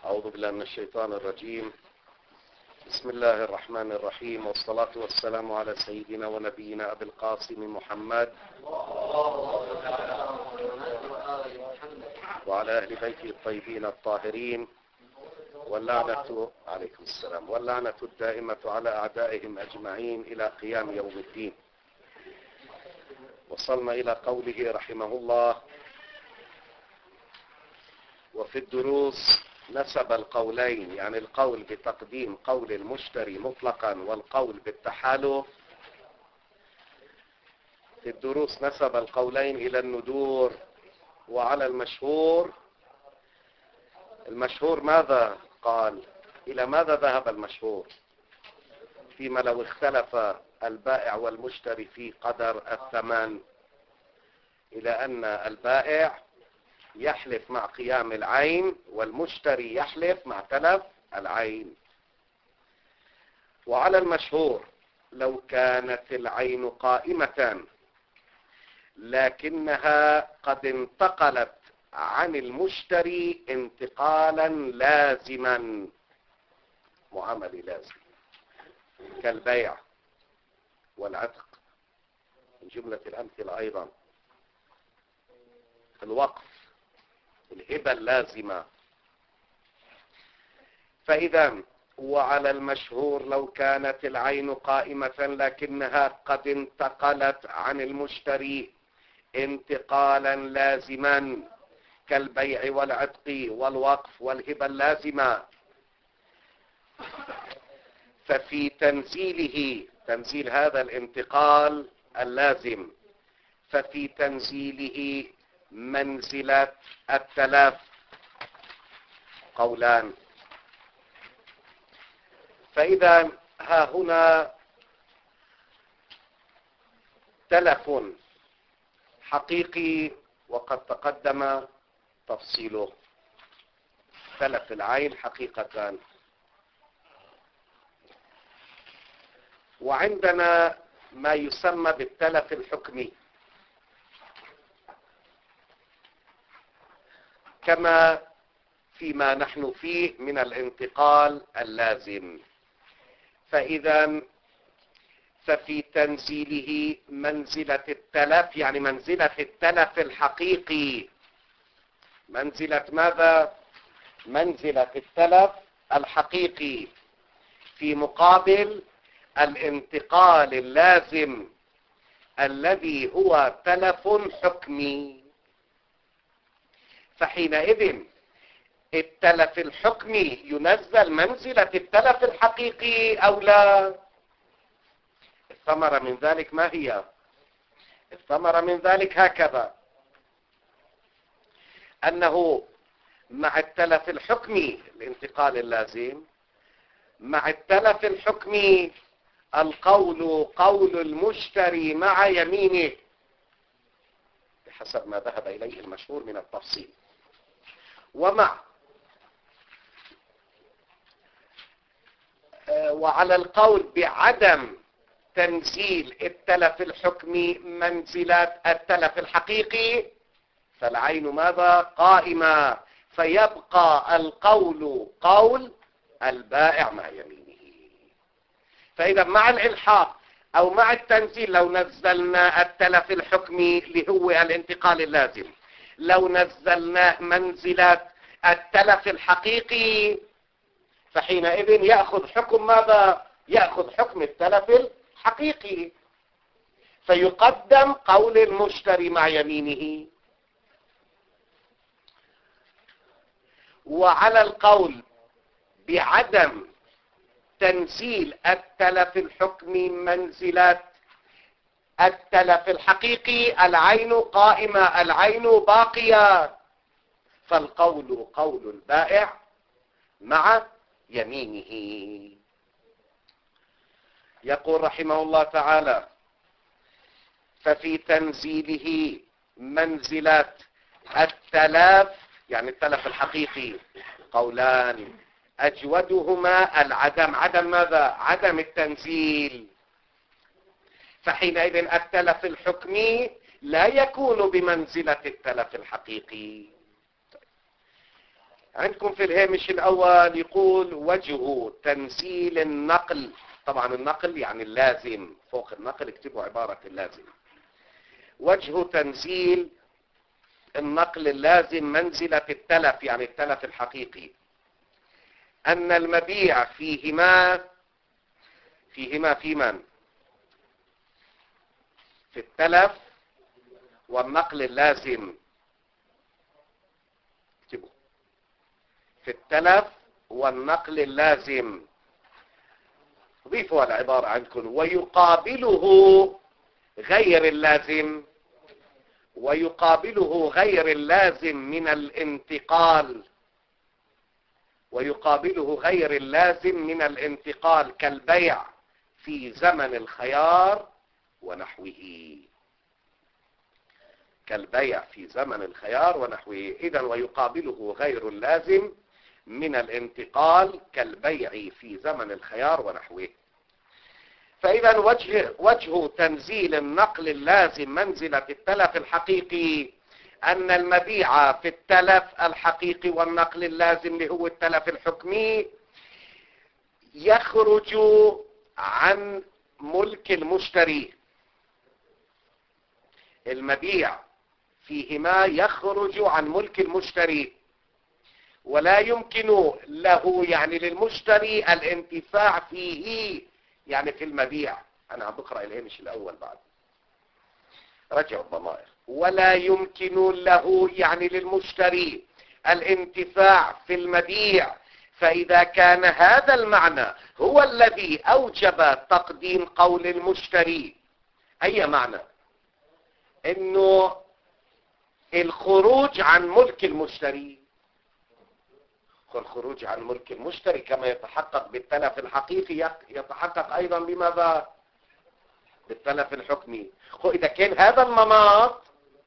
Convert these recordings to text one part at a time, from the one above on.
أعوذ بالله من الشيطان الرجيم. بسم الله الرحمن الرحيم، والصلاة والسلام على سيدنا ونبينا أبي القاسم محمد وعلى أهل بيته الطيبين الطاهرين، واللعنة عليكم السلام، واللعنة الدائمة على أعدائهم أجمعين إلى قيام يوم الدين. وصلنا إلى قوله رحمه الله: وفي الدروس نسب القولين، يعني القول بتقديم قول المشتري مطلقا والقول بالتحالف. في الدروس نسب القولين إلى الندور وعلى المشهور. المشهور ماذا قال؟ إلى ماذا ذهب المشهور؟ فيما لو اختلف البائع والمشتري في قدر الثمن، إلى أن البائع يحلف مع قيام العين والمشتري يحلف مع تلف العين. وعلى المشهور لو كانت العين قائمة لكنها قد انتقلت عن المشتري انتقالا لازما، معامل لازم، كالبيع والعتق من جملة الأمثلة، أيضا الوقف، الهبة اللازمة. فإذا وعلى المشهور لو كانت العين قائمة لكنها قد انتقلت عن المشتري انتقالا لازما كالبيع والعتق والوقف والهبة اللازمة، ففي تنزيل هذا الانتقال اللازم، ففي تنزيله منزلة التلف قولان. فإذا ها هنا تلف حقيقي وقد تقدم تفصيله. تلف العين حقيقة. وعندنا ما يسمى بالتلف الحكمي، كما فيما نحن فيه من الانتقال اللازم. فإذا ففي تنزيله منزلة التلف، يعني منزلة التلف الحقيقي. منزلة ماذا؟ منزلة التلف الحقيقي في مقابل الانتقال اللازم الذي هو تلف حكمي. فحينئذ التلف الحكمي ينزل منزلة التلف الحقيقي أو لا؟ الثمرة من ذلك ما هي؟ الثمرة من ذلك هكذا: أنه مع التلف الحكمي الانتقال اللازم، مع التلف الحكمي القول قول المشتري مع يمينه بحسب ما ذهب إليه المشهور من التفصيل، وعلى القول بعدم تنزيل التلف الحكمي منزلة التلف الحقيقي، فالعين ماذا؟ قائمة، فيبقى القول قول البائع مع يمينه. فإذا مع الإلحاق أو مع التنزيل، لو نزلنا التلف الحكمي اللي هو الانتقال اللازم، لو نزلنا منزلة التلف الحقيقي، فحينئذ يأخذ حكم ماذا؟ يأخذ حكم التلف الحقيقي، فيقدم قول المشتري مع يمينه. وعلى القول بعدم تنزيل التلف الحكمي منزلة التلف الحقيقي، العين قائمة، العين باقية، فالقول قول البائع مع يمينه. يقول رحمه الله تعالى: ففي تنزيله منزلة التلف، يعني التلف الحقيقي، قولان: أجودهما العدم. عدم ماذا؟ عدم التنزيل. فحينئذ التلف الحكمي لا يكون بمنزلة التلف الحقيقي. عندكم في الهامش الأول يقول وجه تنزيل النقل. طبعا النقل يعني اللازم، فوق النقل اكتبوا عبارة اللازم. وجه تنزيل النقل اللازم منزلة التلف، يعني التلف الحقيقي، أن المبيع فيهما في من؟ في التلف والنقل اللازم. اكتبوا في التلف والنقل اللازم. ضيفوا العبارة عندكم ويقابله غير اللازم، ويقابله غير اللازم من الانتقال، ويقابله غير اللازم من الانتقال كالبيع في زمن الخيار ونحوه. كالبيع في زمن الخيار ونحوه. إذن ويقابله غير اللازم من الانتقال كالبيع في زمن الخيار ونحوه. فإذا وجه تنزيل النقل اللازم منزلة التلف الحقيقي أن المبيع في التلف الحقيقي والنقل اللازم اللي هو التلف الحكمي يخرج عن ملك المشتري. المبيع فيهما يخرج عن ملك المشتري، ولا يمكن له يعني للمشتري الانتفاع فيه، يعني في المبيع. أنا عم بقرأ الهامش الأول بعد، رجعوا الضمائر. ولا يمكن له يعني للمشتري الانتفاع في المبيع. فإذا كان هذا المعنى هو الذي أوجب تقديم قول المشتري، أي معنى؟ إنه الخروج عن ملك المشتري. الخروج عن ملك المشتري كما يتحقق بالتلف الحقيقي يتحقق أيضا بماذا؟ بالتلف الحكمي. إذا كان هذا المناط،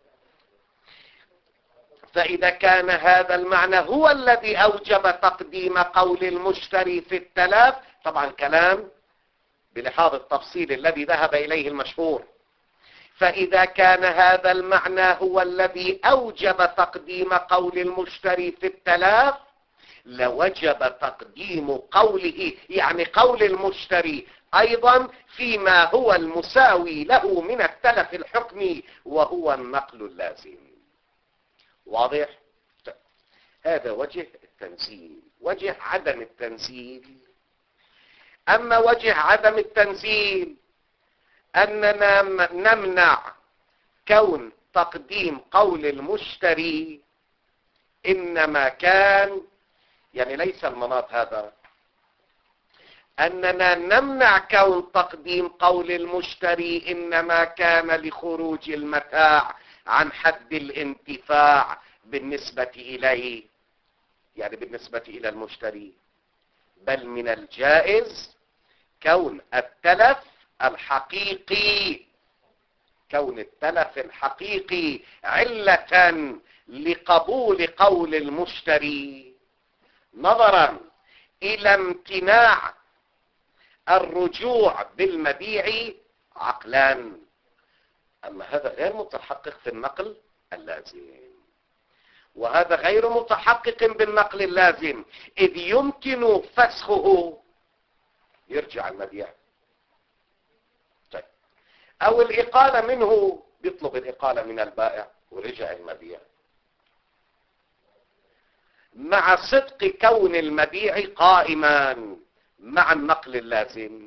فإذا كان هذا المعنى هو الذي أوجب تقديم قول المشتري في التلف، طبعا كلام بلحاظ التفصيل الذي ذهب إليه المشهور، فإذا كان هذا المعنى هو الذي أوجب تقديم قول المشتري في التلف لوجب تقديم قوله، يعني قول المشتري أيضا، فيما هو المساوي له من التلف الحكمي وهو النقل اللازم. واضح؟ هذا وجه التنزيل. وجه عدم التنزيل، أما وجه عدم التنزيل أننا نمنع كون تقديم قول المشتري، إنما كان يعني ليس المناط هذا، أننا نمنع كون تقديم قول المشتري إنما كان لخروج المتاع عن حد الانتفاع بالنسبة إليه، يعني بالنسبة إلى المشتري، بل من الجائز كون التلف الحقيقي، كون التلف الحقيقي علة لقبول قول المشتري نظرا إلى امتناع الرجوع بالمبيع عقلا. أما هذا غير متحقق في النقل اللازم، وهذا غير متحقق بالنقل اللازم، إذ يمكن فسخه، يرجع المبيع. طيب. أو الإقالة منه، بيطلب الإقالة من البائع ورجع المبيع، مع صدق كون المبيع قائما مع النقل اللازم.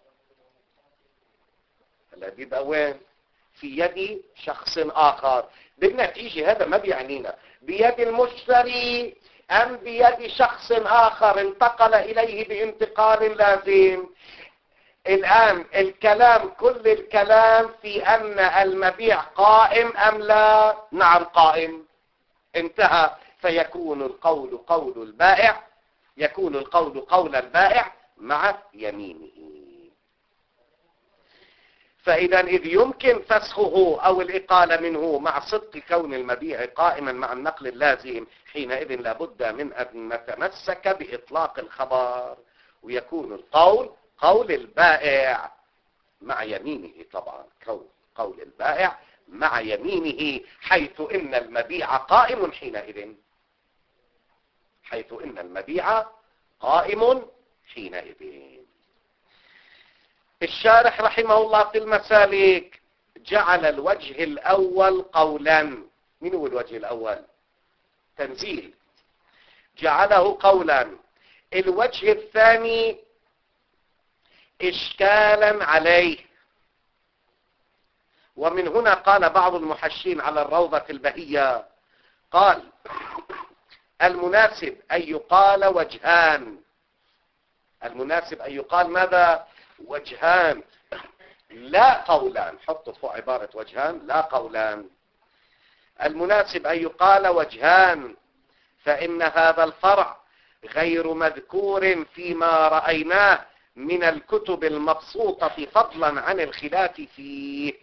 هلا بيبقى وين؟ في يد شخص آخر. بالنتيجة هذا ما بيعنينا بيد المشتري أم بيد شخص آخر انتقل إليه بانتقال لازم. الآن الكلام، كل الكلام في أن المبيع قائم أم لا؟ نعم قائم، انتهى. فيكون القول قول البائع، يكون القول قول البائع مع يمينه. فإذا إذ يمكن فسخه أو الإقالة منه مع صدق كون المبيع قائما مع النقل اللازم، حينئذ لابد من أن نتمسك بإطلاق الخبر، ويكون القول قول البائع مع يمينه. طبعا قول البائع مع يمينه، حيث إن المبيع قائم حينئذ، حيث إن المبيع قائم حينئذ. الشارح رحمه الله في المسالك جعل الوجه الأول قولا. من هو الوجه الأول؟ تنزيل، جعله قولا. الوجه الثاني إشكالا عليه، ومن هنا قال بعض المحشين على الروضة البهية، قال المناسب أن يقال وجهان. المناسب أن يقال ماذا؟ وجهان لا قولان. حطوا فوق عبارة وجهان لا قولان. المناسب أن يقال وجهان، فإن هذا الفرع غير مذكور فيما رأيناه من الكتب المبسوطة فضلا عن الخلاف فيه.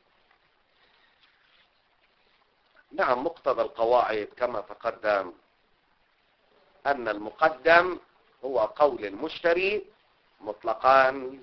نعم، مقتضى القواعد كما تقدم أن المقدم هو قول المشتري مطلقا،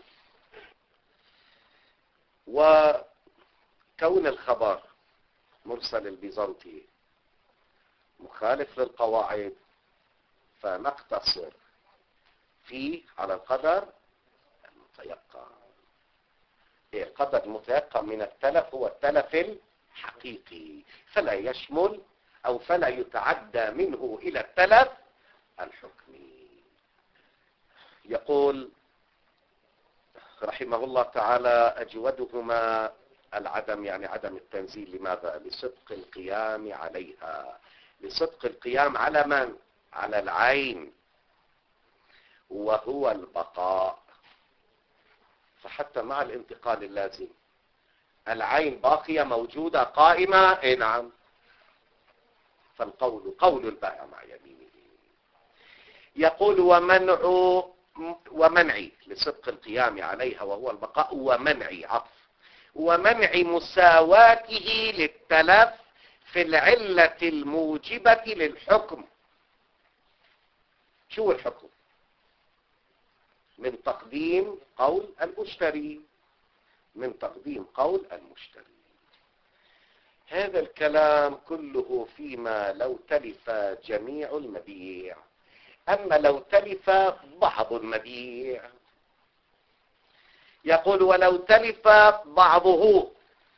وكون الخبر مرسل البيزنطي مخالف للقواعد فنقتصر فيه على القدر المتيقن. القدر المتيقن من التلف هو التلف الحقيقي، فلا يشمل أو فلا يتعدى منه إلى التلف الحكمي. يقول رحمه الله تعالى أجودهما العدم، يعني عدم التنزيل. لماذا؟ لصدق القيام عليها. لصدق القيام على من؟ على العين، وهو البقاء. فحتى مع الانتقال اللازم العين باقية موجودة قائمة. اي نعم. فالقول قول البائع مع يمينه. يقول ومنع لصدق القيام عليها وهو البقاء، ومنع عطف، ومنع مساواته للتلف في العلة الموجبة للحكم. شو الحكم؟ من تقديم قول المشتري، من تقديم قول المشتري. هذا الكلام كله فيما لو تلف جميع المبيع. أما لو تلف بعض المبيع، يقول ولو تلف بعضه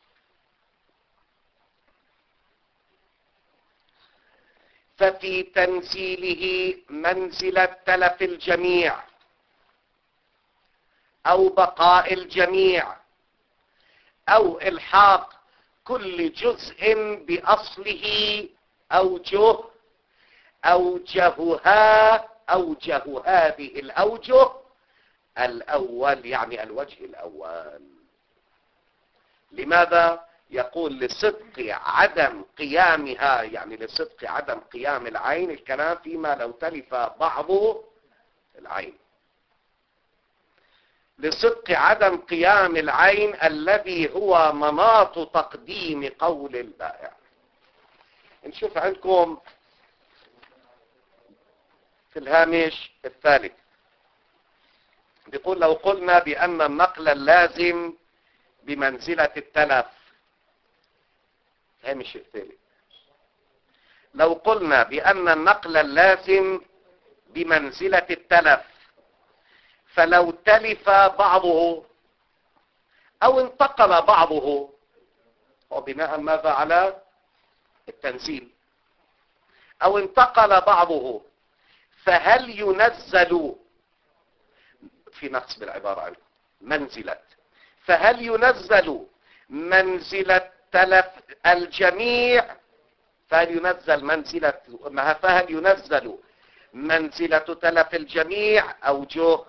ففي تنزيله منزلة تلف الجميع أو بقاء الجميع أو إلحاق كل جزء بأصله أوجه هذه الأوجه الأول، يعني الوجه الأول. لماذا؟ يقول لصدق عدم قيامها، يعني لصدق عدم قيام العين. الكلام فيما لو تلف بعض العين. لصدق عدم قيام العين الذي هو مناط تقديم قول البائع. نشوف عندكم في الهامش الثالث، بيقول لو قلنا بأن النقل اللازم بمنزلة التلف. هامش الثالث، لو قلنا بأن النقل اللازم بمنزلة التلف، فلو تلف بعضه أو انتقل بعضه، وبناء ماذا؟ على التنزيل. أو انتقل بعضه، فهل ينزل في نقص بالعبارة عنه منزلة، فهل ينزل منزلة تلف الجميع؟ فهل ينزل منزلة تلف الجميع أوجه؟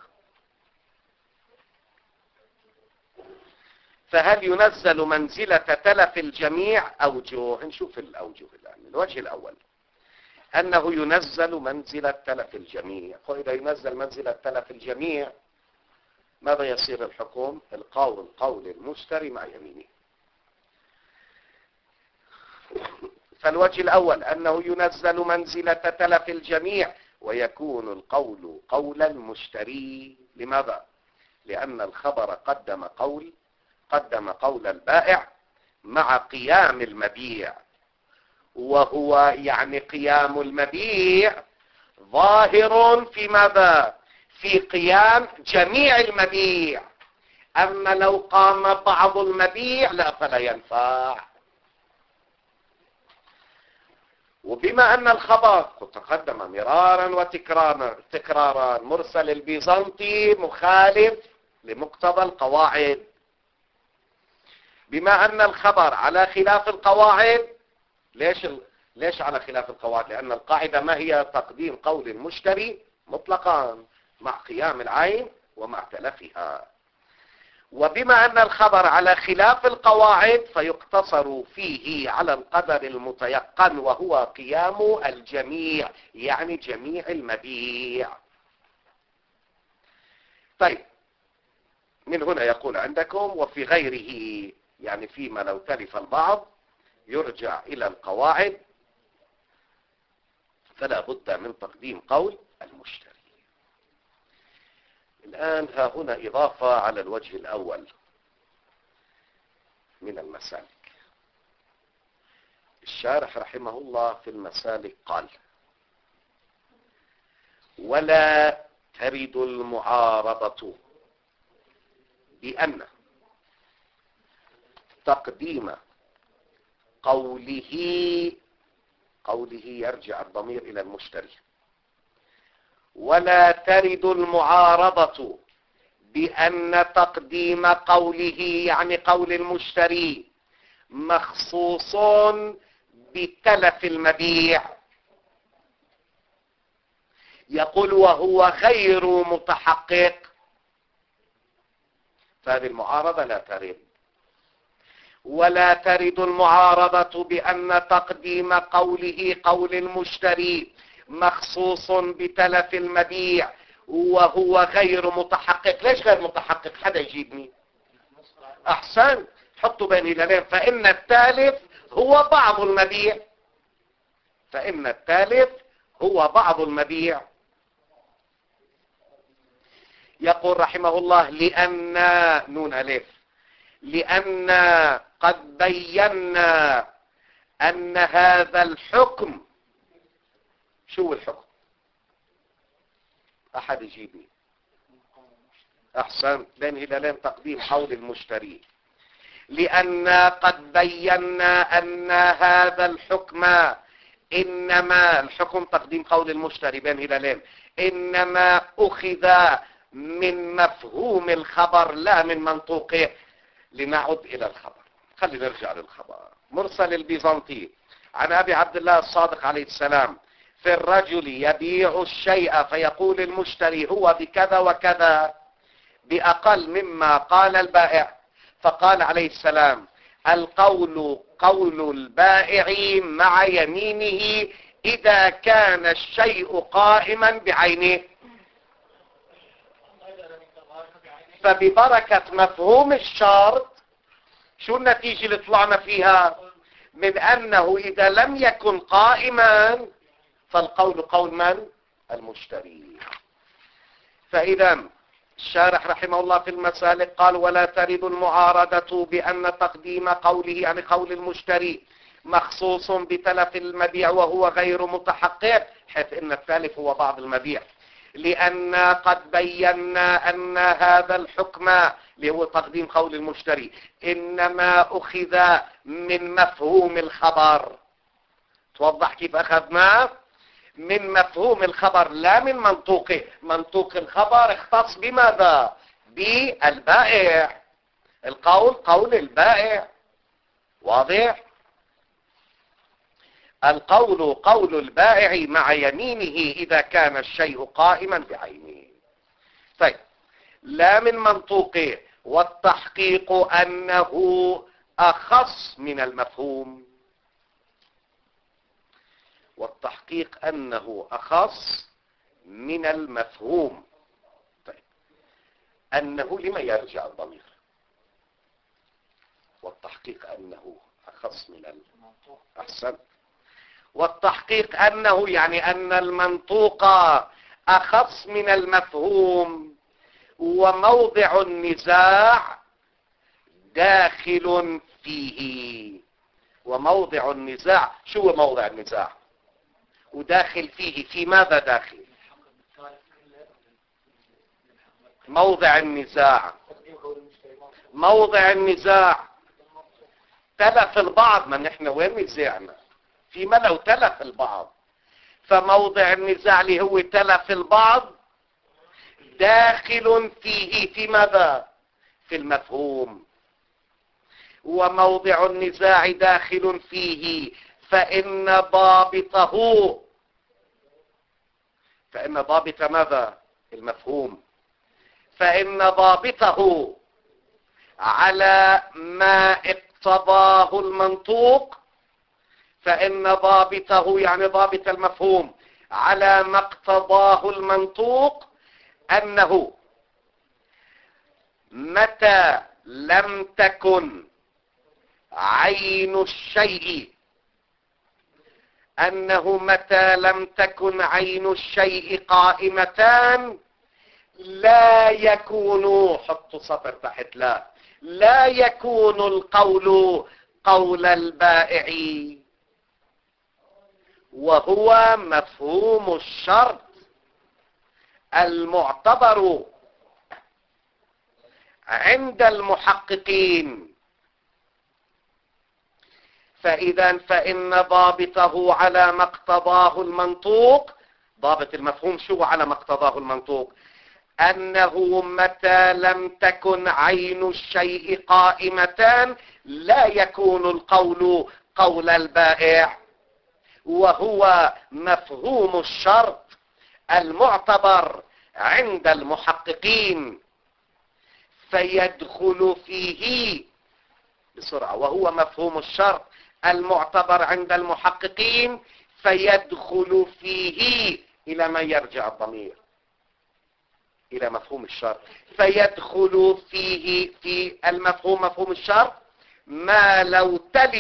فهل ينزل منزلة تلف الجميع أوجه؟ نشوف الأوجه الآن. الوجه الأول أنه ينزل منزلة تلف الجميع. وإذا ينزل منزلة تلف الجميع ماذا يصير الحكم؟ القول قول المشتري مع يمينه. فالوجه الأول أنه ينزل منزلة تلف الجميع ويكون القول قول المشتري. لماذا؟ لأن الخبر قدم قول البائع مع قيام المبيع، وهو يعني قيام المبيع ظاهر في ماذا؟ في قيام جميع المبيع. أما لو قام بعض المبيع لا فلا ينفع. وبما أن الخبر تقدم مرارا وتكرارا مرسل البيزنطي مخالف لمقتضى القواعد. بما أن الخبر على خلاف القواعد، ليش على خلاف القواعد؟ لأن القاعدة ما هي؟ تقديم قول المشتري مطلقا مع قيام العين ومع تلفها. وبما أن الخبر على خلاف القواعد فيقتصر فيه على القدر المتيقن وهو قيام الجميع، يعني جميع المبيع. طيب، من هنا يقول عندكم وفي غيره، يعني فيما لو تلف البعض يرجع إلى القواعد فلا بد من تقديم قول المشتري. الآن ها هنا إضافة على الوجه الأول من المسالك. الشارح رحمه الله في المسالك قال: ولا ترد المعارضة بأن تقديم قوله يرجع الضمير إلى المشتري. ولا ترد المعارضة بأن تقديم قوله، يعني قول المشتري، مخصوص بتلف المبيع. يقول وهو غير متحقق، فهذه المعارضة لا ترد. ولا ترد المعارضة بأن تقديم قوله قول المشتري مخصوص بتلف المبيع وهو غير متحقق. ليش غير متحقق؟ حدا يجيبني. أحسن، حطوا بين هلالين. فإن التالف هو بعض المبيع. فإن التالف هو بعض المبيع. يقول رحمه الله: لأن نون ألف، لأن قد بينا أن هذا الحكم. شو الحكم؟ أحد يجيبني. أحسن، بين هلالين تقديم قول المشتري. لأن قد بينا أن هذا الحكم، إنما الحكم تقديم قول المشتري بين هلالين، إنما أخذ من مفهوم الخبر لا من منطوقه. لنعد إلى الخبر. خلينا نرجع للخبر. مرسل البيزنطي عن أبي عبد الله الصادق عليه السلام: في الرجل يبيع الشيء فيقول المشتري هو بكذا وكذا بأقل مما قال البائع، فقال عليه السلام: القول قول البائع مع يمينه إذا كان الشيء قائما بعينه. فببركة مفهوم الشرط شو النتيجة اللي طلعنا فيها؟ من أنه إذا لم يكن قائما فالقول قول من؟ المشتري. فإذا الشارح رحمه الله في المسالك قال: ولا ترد المعارضة بأن تقديم قوله، يعني قول المشتري، مخصوص بتلف المبيع وهو غير متحقق، حيث إن التالف هو بعض المبيع. لأن قد بينا أن هذا الحكم اللي هو تقديم قول المشتري إنما أخذ من مفهوم الخبر. توضح كيف أخذناه؟ من مفهوم الخبر لا من منطوقه. منطوق الخبر اختص بماذا؟ بالبائع. القول قول البائع. واضح؟ القول قول البائع مع يمينه إذا كان الشيء قائما بعينه. طيب، لا من منطوقه. والتحقيق أنه أخص من المفهوم. والتحقيق أنه أخص من المفهوم. طيب، أنه لما يرجع الضمير؟ والتحقيق أنه أخص من المنطوق. أحسن. والتحقيق أنه يعني أن المنطوق أخص من المفهوم، وموضع النزاع داخل فيه. وموضع النزاع، شو موضع النزاع؟ وداخل فيه. في ماذا داخل؟ موضع النزاع. موضع النزاع تلف البعض. ما نحن وين نزاعنا؟ فيما لو تلف البعض. فموضع النزاع اللي هو تلف البعض داخل فيه. في ماذا؟ في المفهوم. وموضع النزاع داخل فيه فإن ضابط ماذا؟ المفهوم. فإن ضابطه على ما اقتضاه المنطوق. فإن ضابطه يعني ضابط المفهوم على ما اقتضاه المنطوق أنه متى لم تكن عين الشيء قائمتان لا يكون، حطوا سطر تحت لا يكون القول قول البائع، وهو مفهوم الشرط المعتبر عند المحققين. فإن ضابطه على ما اقتضاه المنطوق. ضابط المفهوم شو على ما اقتضاه المنطوق؟ أنه متى لم تكن عين الشيء قائمتان لا يكون القول قول البائع، وهو مفهوم الشرط المعتبر عند المحققين. فيدخل فيه بسرعة. وهو مفهوم الشرط المعتبر عند المحققين فيدخل فيه. إلى ما يرجع الضمير؟ إلى مفهوم الشرط. فيدخل فيه في المفهوم مفهوم الشرط ما لو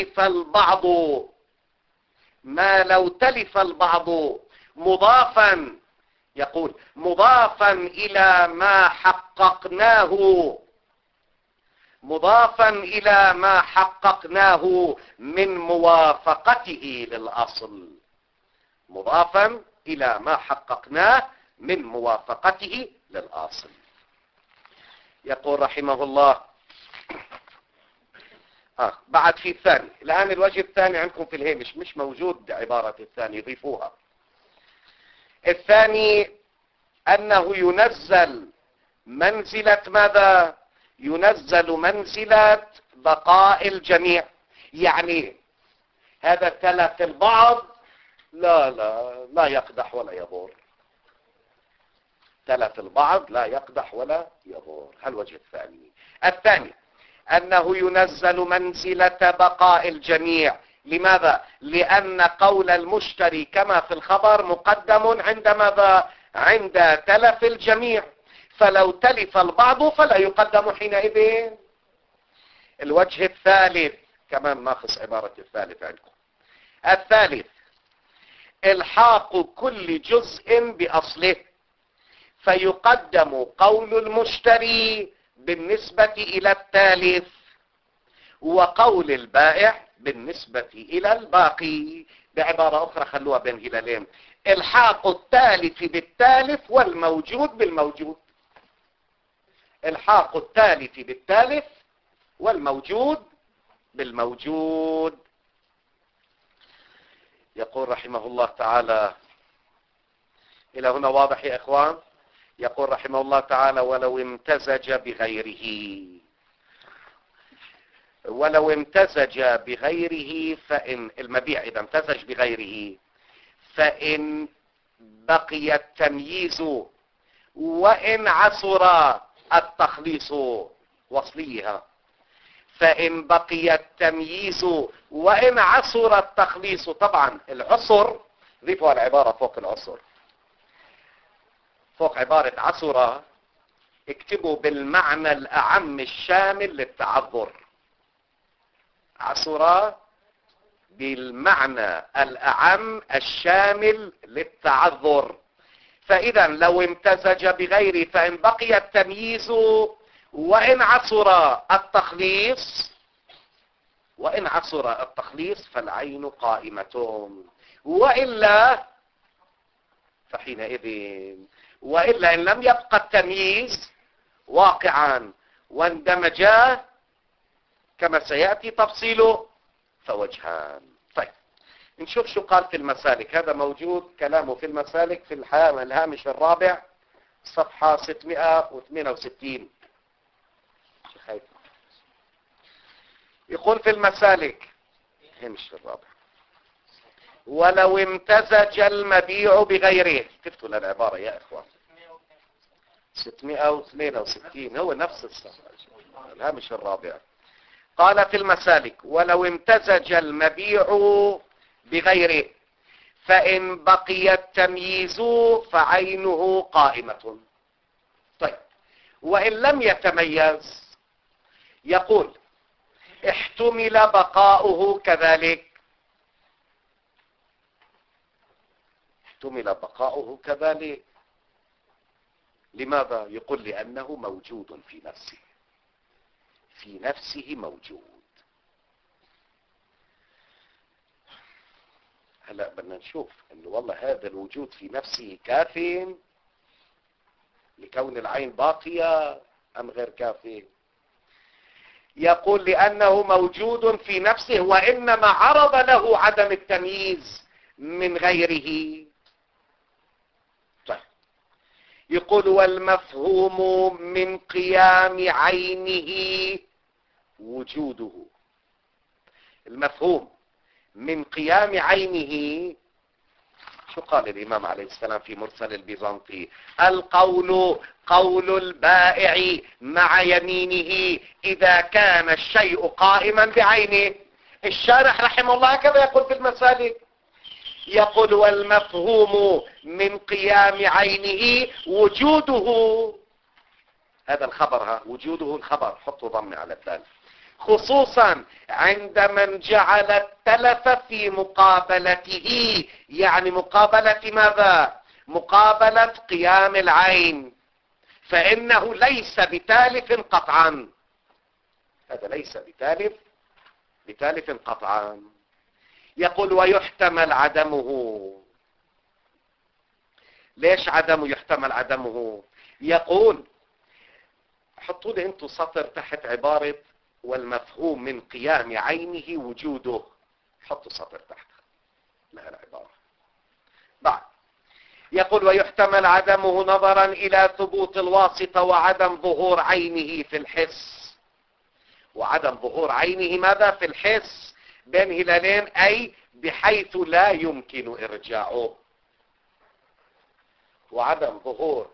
تلف البعض مضافا. يقول مضافا إلى ما حققناه من موافقته للأصل. مضافا إلى ما حققناه من موافقته للأصل. يقول رحمه الله بعد في الثاني. الآن الوجه الثاني عندكم في الهامش مش موجود عبارة الثاني، ضيفوها. الثاني أنه ينزل منزلة ماذا؟ ينزل منزلة بقاء الجميع. يعني هذا تلف البعض لا يقدح ولا يضر. تلف البعض لا يقدح ولا يضر. الوجه الثاني. الثاني أنه ينزل منزلة بقاء الجميع. لماذا؟ لأن قول المشتري كما في الخبر مقدم عند ماذا؟ عند تلف الجميع. فلو تلف البعض فلا يقدم حينئذ. الوجه الثالث كمان ناقص عبارة الثالث عندكم. الثالث الحاق كل جزء بأصله، فيقدم قول المشتري بالنسبة إلى التالف وقول البائع بالنسبة إلى الباقي. بعبارة أخرى خلوها بين هلالين: الحاق التالف بالتالف والموجود بالموجود. الحاق التالف بالتالف والموجود بالموجود. يقول رحمه الله تعالى، إلى هنا واضح يا إخوان؟ يقول رحمه الله تعالى: ولو امتزج بغيره فإن المبيع إذا امتزج بغيره فإن بقي التمييز وإن عسر التخليص. وصليها: فإن بقي التمييز وإن عسر التخليص. طبعا العسر ضيفوا العبارة فوق العسر، فوق عبارة عسر اكتبوا بالمعنى الأعم الشامل للتعذر. عسر بالمعنى الأعم الشامل للتعذر. فإذا لو امتزج بغيره فإن بقي التمييز وإن عسر التخليص فالعين قائمة، وإلا فحينئذ وإلا إن لم يبقى التمييز واقعا واندمجا كما سيأتي تفصيله فوجهان. طيب نشوف شو قال في المسالك. هذا موجود كلامه في المسالك في الهامش الرابع صفحة 668. يقول في المسالك هامش الرابع: ولو امتزج المبيع بغيره. كتبتوا العبارة يا إخوان 662 هو نفس الصفحة الهامش الرابع. قال في المسالك: ولو امتزج المبيع بغيره فإن بقي التمييز فعينه قائمة. طيب وإن لم يتميز يقول احتمل بقاؤه كذلك. احتمل بقاؤه كذلك. لماذا؟ يقول لأنه موجود في نفسه. في نفسه موجود. هلا بدنا نشوف انه والله هذا الوجود في نفسه كاف لكون العين باقية ام غير كاف. يقول لأنه موجود في نفسه وإنما عرض له عدم التمييز من غيره. طيب يقول والمفهوم من قيام عينه وجوده. المفهوم من قيام عينه شو قال الإمام عليه السلام في مرسل البيزنطي؟ القول قول البائع مع يمينه إذا كان الشيء قائما بعينه. الشارح رحمه الله كذا يقول في المسالك. يقول والمفهوم من قيام عينه وجوده. هذا الخبر، ها وجوده الخبر، حطوا ضم على الدال. خصوصا عند من جعل التلف في مقابلته. يعني مقابلة ماذا؟ مقابلة قيام العين، فإنه ليس بتالف قطعا. هذا ليس بتالف قطعا. يقول ويحتمل عدمه. ليش عدمه يحتمل عدمه؟ يقول حطوا لي انتم سطر تحت عبارة والمفهوم من قيام عينه وجوده. حطوا سطر تحت لها العبارة. بعد يقول ويحتمل عدمه نظرا إلى ثبوت الواسطة وعدم ظهور عينه في الحس. وعدم ظهور عينه ماذا؟ في الحس بين هلالين، أي بحيث لا يمكن إرجاعه. وعدم ظهور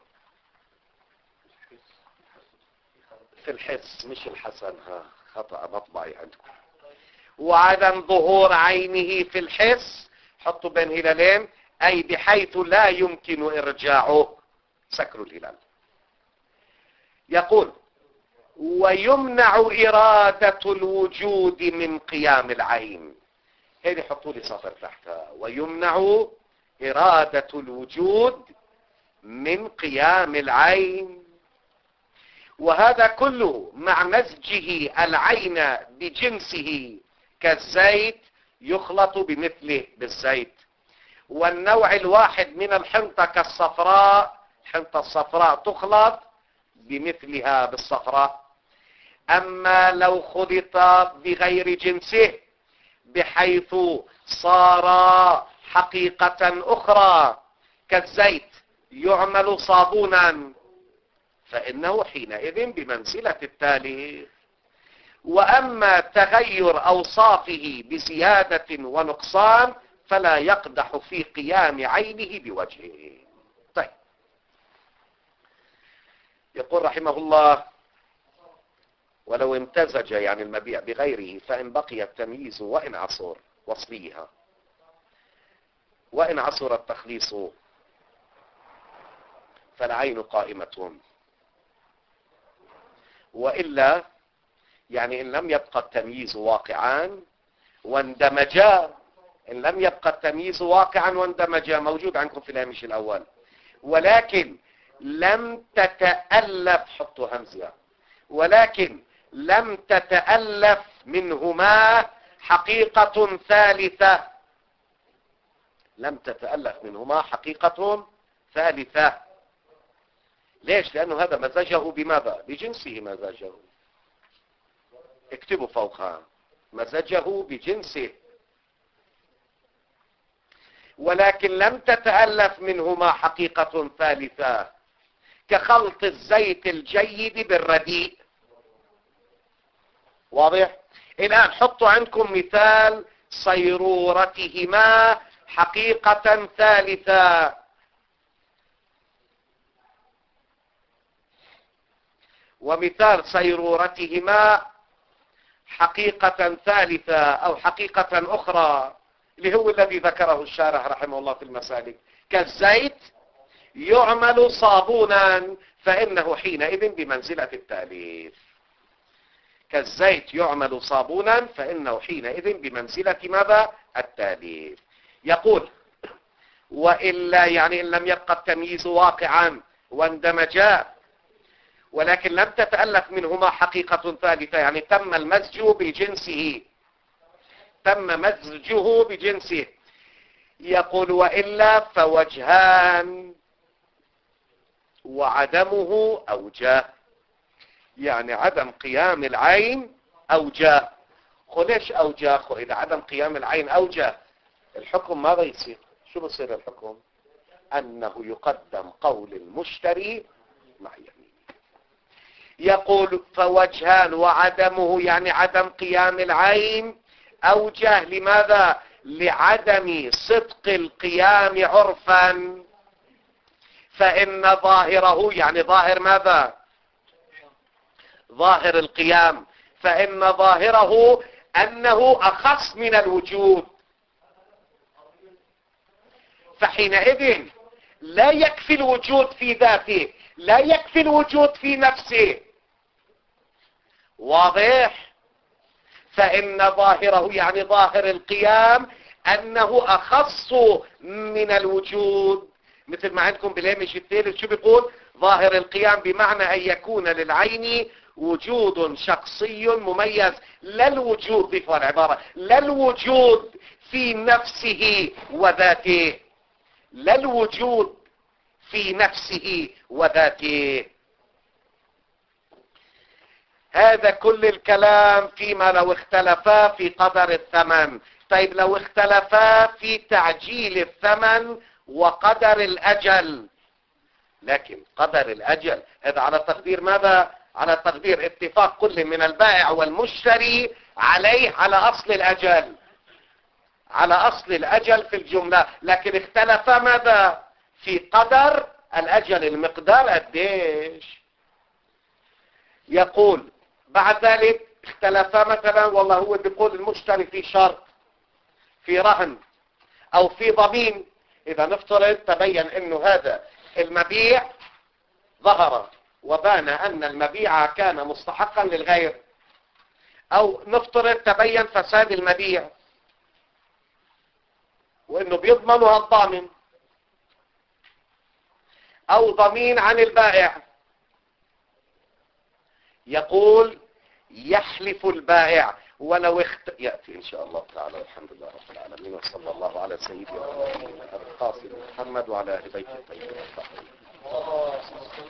في الحس مش الحسن، ها خطأ مطبعي عندكم. وعدم ظهور عينه في الحس حطوا بين هلالين، أي بحيث لا يمكن إرجاعه. سكروا الهلال. يقول ويمنع إرادة الوجود من قيام العين. هذه حطوا لي سطر تحتها. ويمنع إرادة الوجود من قيام العين. وهذا كله مع مزجه العين بجنسه كالزيت يخلط بمثله بالزيت. والنوع الواحد من الحنطة كالصفراء، الحنطة الصفراء تخلط بمثلها بالصفراء. أما لو خلط بغير جنسه بحيث صار حقيقة أخرى كالزيت يعمل صابونا فإنه حينئذ بمنزلة التالف. وأما تغير أوصافه بزيادة ونقصان فلا يقدح في قيام عينه بوجهه. طيب يقول رحمه الله ولو امتزج يعني المبيع بغيره فإن بقي التمييز وإن عصر وصليها وإن عصر التخليص فالعين قائمة. وإلا يعني إن لم يبقى التمييز واقعا واندمجا. إن لم يبقى التمييز واقعا واندمجا موجود عندكم في الهامش الأول. ولكن لم تتألف، حطوا همزة، ولكن لم تتألف منهما حقيقة ثالثة. لم تتألف منهما حقيقة ثالثة. ليش؟ لأنه هذا مزجه بماذا؟ بجنسه مزجه. اكتبوا فوقها مزجه بجنسه. ولكن لم تتألف منهما حقيقة ثالثة كخلط الزيت الجيد بالرديء. واضح؟ الآن حطوا عندكم مثال صيرورتهما حقيقة ثالثة. ومثال صيرورتهما حقيقة ثالثة أو حقيقة أخرى اللي هو الذي ذكره الشارح رحمه الله في المسالك. كالزيت يعمل صابونا فإنه حينئذ بمنزلة التأليف. كالزيت يعمل صابونا فإنه حينئذ بمنزلة ماذا؟ التأليف. يقول وإلا يعني إن لم يبقى التمييز واقعا واندمجا ولكن لم تتألف منهما حقيقة ثالثة، يعني تم المزج بجنسه، تم مزجه بجنسه. يقول وإلا فوجهان وعدمه أوجه، يعني عدم قيام العين أوجه. ليش أوجه؟ إذا عدم قيام العين أوجه الحكم ماذا يصير؟ شو بصير الحكم؟ أنه يقدم قول المشتري مع يمينه. يقول فوجهان وعدمه يعني عدم قيام العين أوجه. لماذا؟ لعدم صدق القيام عرفا، فإن ظاهره يعني ظاهر ماذا؟ ظاهر القيام، فإن ظاهره أنه أخص من الوجود، فحينئذ لا يكفي الوجود في ذاته، لا يكفي الوجود في نفسه. واضح؟ فإن ظاهره يعني ظاهر القيام أنه أخص من الوجود. مثل ما عندكم بالهامش الثالث شو بيقول؟ ظاهر القيام بمعنى أن يكون للعين وجود شخصي مميز، لا الوجود، ضيفوا العبارة، لا الوجود في نفسه وذاته، لا الوجود في نفسه وذاته. هذا كل الكلام فيما لو اختلفا في قدر الثمن. طيب لو اختلفا في تعجيل الثمن وقدر الأجل، لكن قدر الأجل هذا على تقدير ماذا؟ على تقدير اتفاق كل من البائع والمشتري عليه على أصل الأجل، على أصل الأجل في الجملة، لكن اختلفا ماذا؟ في قدر الأجل، المقدار قديش. يقول بعد ذلك اختلفا مثلا، والله هو بيقول المشتري في شرط، في رهن أو في ضمين. إذا نفترض تبين أنه هذا المبيع ظهر وبان أن المبيع كان مستحقا للغير، أو نفترض تبين فساد المبيع وأنه بيضمنها الضامن، أو ضمين عن البائع. يقول يحلف البائع ولو يأتي إن شاء الله تعالى. الحمد لله رب العالمين، وصلى الله على سيدنا القاسم محمد وعلى أهل بيته الطيبين الطاهرين.